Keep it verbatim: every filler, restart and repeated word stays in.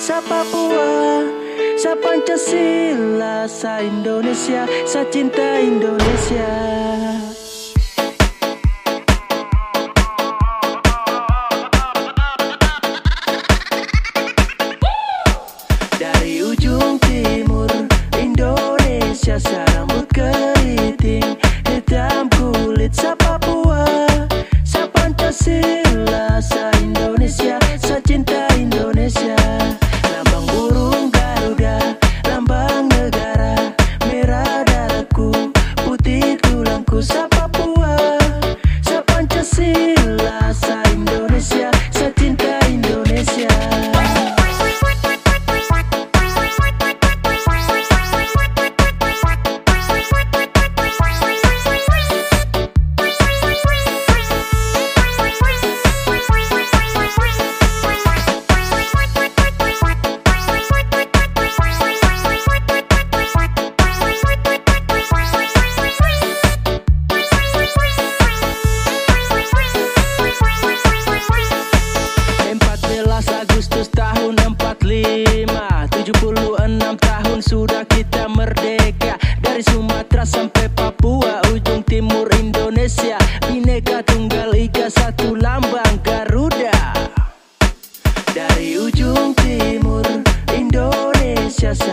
sa Papua, sa Pancasila, sa Indonesia, sa cinta Indonesia. Dari ujung timur Indonesia, sa rambut keriting, hitam kulit, sa Papua, sa Pancasila, sa Indonesia, sa cinta Indonesia. Lambang burung Garuda, lambang negara, merah darahku, putih tulangku, sa Papua, sa Pancasila, sa Indonesia, sa cinta Indonesia. Agustus tahun empat lima, tujuh puluh enam tahun sudah kita merdeka. Dari Sumatera sampai Papua, ujung timur Indonesia, Bhinneka Tunggal Ika, satu lambang Garuda. Dari ujung timur Indonesia,